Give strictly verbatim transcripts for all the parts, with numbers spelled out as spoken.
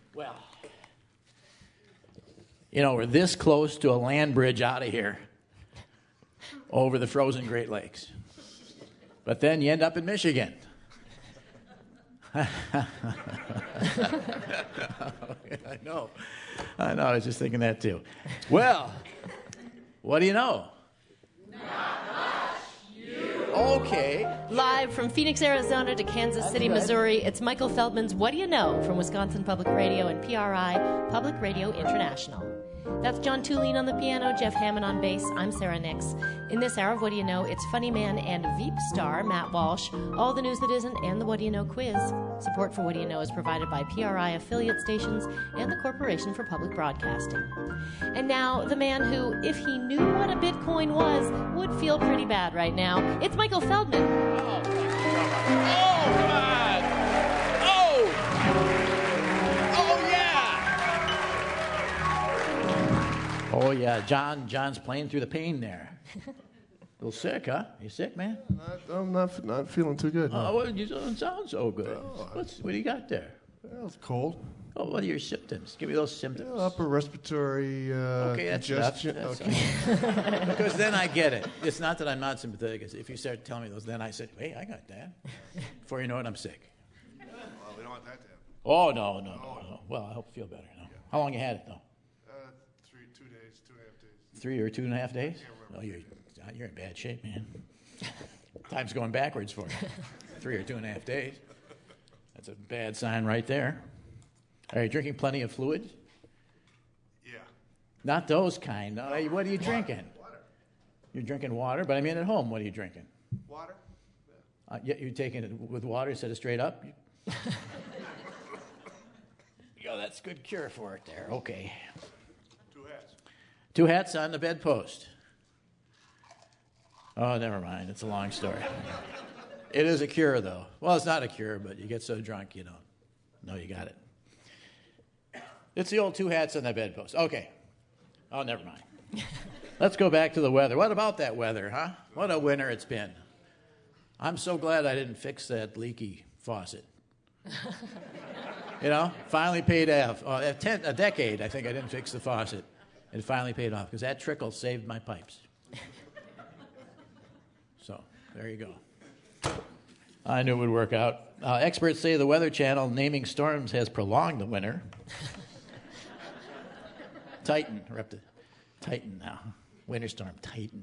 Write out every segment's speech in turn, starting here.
Well, you know, we're this close to a land bridge out of here over the frozen Great Lakes. But then you end up in Michigan. I know. I know. I was just thinking that too. Well, what do you know? Okay. Live from Phoenix, Arizona to Kansas City, Missouri, it's Michael Feldman's What Do You Know from Wisconsin Public Radio and P R I, Public Radio International. That's John Tulene on the piano, Jeff Hammond on bass. I'm Sarah Nix. In this hour of What Do You Know, it's Funny Man and Veep star Matt Walsh, all the news that isn't, and the What Do You Know quiz. Support for What Do You Know is provided by P R I affiliate stations and the Corporation for Public Broadcasting. And now, the man who, if he knew what a Bitcoin was, would feel pretty bad right now. It's Michael Feldman. Oh, come on. Oh! Oh, yeah! Oh, yeah. John, John's playing through the pain there. A little sick, huh? You sick, man? Not, I'm not not feeling too good. No. Oh, well, you don't sound so good. Oh, What's, what do you got there? Well, it's cold. Oh, what are your symptoms? Give me those symptoms. Yeah, upper respiratory uh, Okay, that's congestion. enough. That's okay. Because then I get it. It's not that I'm not sympathetic. It's if you start telling me those, then I said, hey, I got that. Before you know it, I'm sick. Well, we don't want that to happen. Oh, no, no, no, no. Well, I hope you feel better now. Yeah. How long you had it, though? Uh, three, two days, two and a half days. Three or two and a half days? I Oh, you're, you're in bad shape, man. Time's going backwards for you. Three or two and a half days. That's a bad sign right there. Are you drinking plenty of fluid? Yeah. Not those kind. No, hey, what are you Water. drinking? Water. You're drinking water, but I mean at home, what are you drinking? Water? Uh, yeah, you're taking it with water instead of straight up? Yo, that's good cure for it there. Okay. Two hats. Two hats on the bedpost. Oh, never mind. It's a long story. It is a cure, though. Well, it's not a cure, but you get so drunk you don't know you got it. It's the old two hats on the bedpost. Okay. Oh, never mind. Let's go back to the weather. What about that weather, huh? What a winter it's been. I'm so glad I didn't fix that leaky faucet. You know, finally paid off. Uh, a, ten, a decade, I think I didn't fix the faucet. It finally paid off because that trickle saved my pipes. So, there you go. I knew it would work out. Uh, experts say the Weather Channel naming storms has prolonged the winter. Titan. We're up to Titan now. Winter storm, Titan.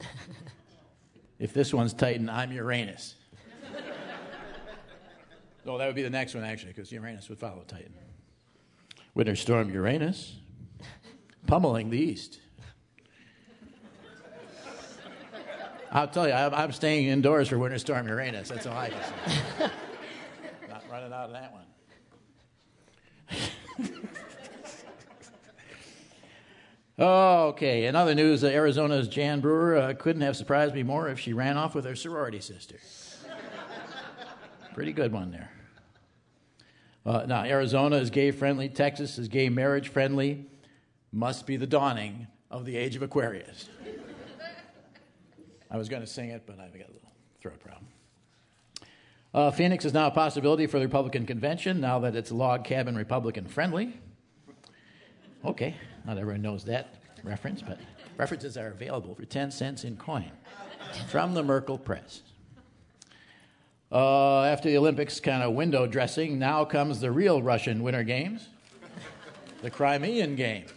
If this one's Titan, I'm Uranus. No, that would be the next one, actually, because Uranus would follow Titan. Winter storm Uranus, pummeling the east. I'll tell you, I'm, I'm staying indoors for Winter Storm Uranus. That's all I can say. Not running out of that one. Okay, in other news, uh, Arizona's Jan Brewer uh, couldn't have surprised me more if she ran off with her sorority sister. Pretty good one there. Uh, now, Arizona is gay-friendly. Texas is gay marriage-friendly. Must be the dawning of the age of Aquarius. I was going to sing it, but I've got a little throat problem. Uh, Phoenix is now a possibility for the Republican convention now that it's log cabin Republican friendly. Okay, not everyone knows that reference, but references are available for ten cents in coin from the Merkel Press. Uh, after the Olympics kind of window dressing, now comes the real Russian Winter Games, the Crimean Games.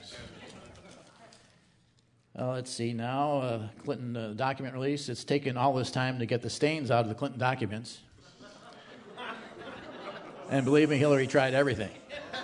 Uh, let's see now, uh, Clinton uh, document release. It's taken all this time to get the stains out of the Clinton documents. And believe me, Hillary tried everything.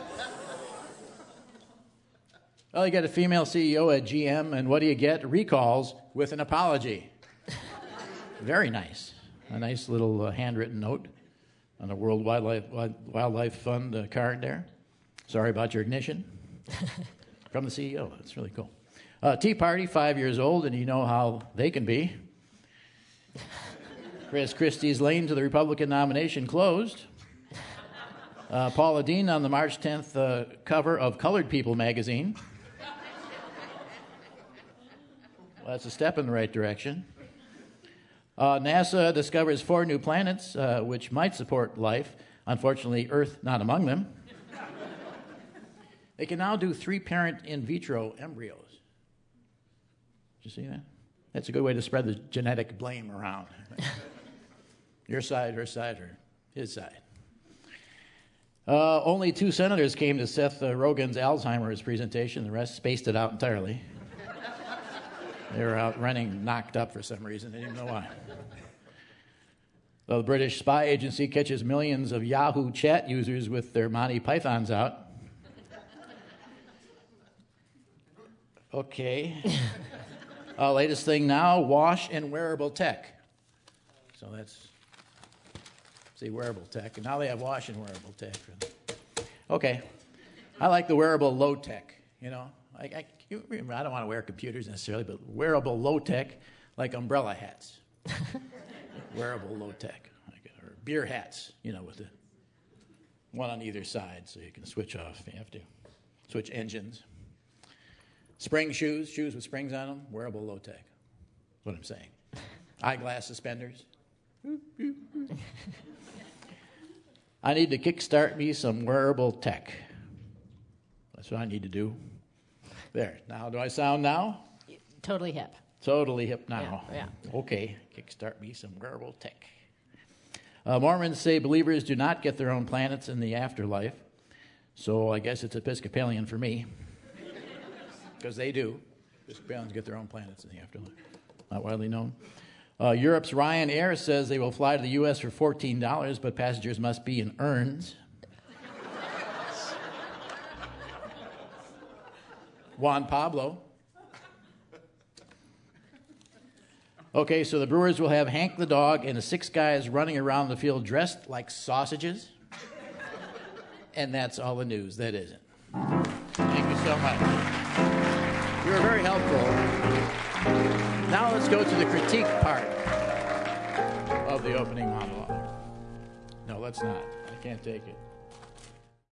Well, you get a female C E O at G M, and what do you get? Recalls with an apology. Very nice. A nice little uh, handwritten note on the World Wildlife, Wildlife Fund uh, card there. Sorry about your ignition. From the C E O. That's really cool. Uh, Tea Party, five years old, and you know how they can be. Chris Christie's lane to the Republican nomination closed. Uh, Paula Deen on the March tenth uh, cover of Colored People magazine. Well, that's a step in the right direction. Uh, NASA discovers four new planets uh, which might support life. Unfortunately, Earth not among them. They can now do three-parent in vitro embryos. Did you see that? That's a good way to spread the genetic blame around. Your side, her side, or his side. Uh, only two senators came to Seth uh, Rogen's Alzheimer's presentation. The rest spaced it out entirely. They were out running knocked up for some reason. They didn't know why. The British spy agency catches millions of Yahoo chat users with their Monty Pythons out. Okay. uh, latest thing now, wash and wearable tech. So that's, see, wearable tech. And now they have wash and wearable tech. Okay. I like the wearable low tech, you know. I, I, I don't want to wear computers necessarily, but wearable low tech, like umbrella hats. Wearable low tech. Or beer hats, you know, with the one on either side so you can switch off if you have to. Switch engines. Spring shoes, shoes with springs on them, wearable low tech. That's what I'm saying. Eyeglass suspenders. I need to kickstart me some wearable tech. That's what I need to do. There. Now, do I sound now? Totally hip. Totally hip now. Yeah, yeah. Okay. Kickstart me some wearable tech. Uh, Mormons say believers do not get their own planets in the afterlife. So I guess it's Episcopalian for me. Because they do. Episcopalians get their own planets in the afterlife. Not widely known. Uh, Europe's Ryanair says they will fly to the U S for fourteen dollars, but passengers must be in urns. Juan Pablo. Okay, so the Brewers will have Hank the dog and the six guys running around the field dressed like sausages. And that's all the news. That isn't. Thank you so much. You were very helpful. Now let's go to the critique part of the opening monologue. No, let's not. I can't take it.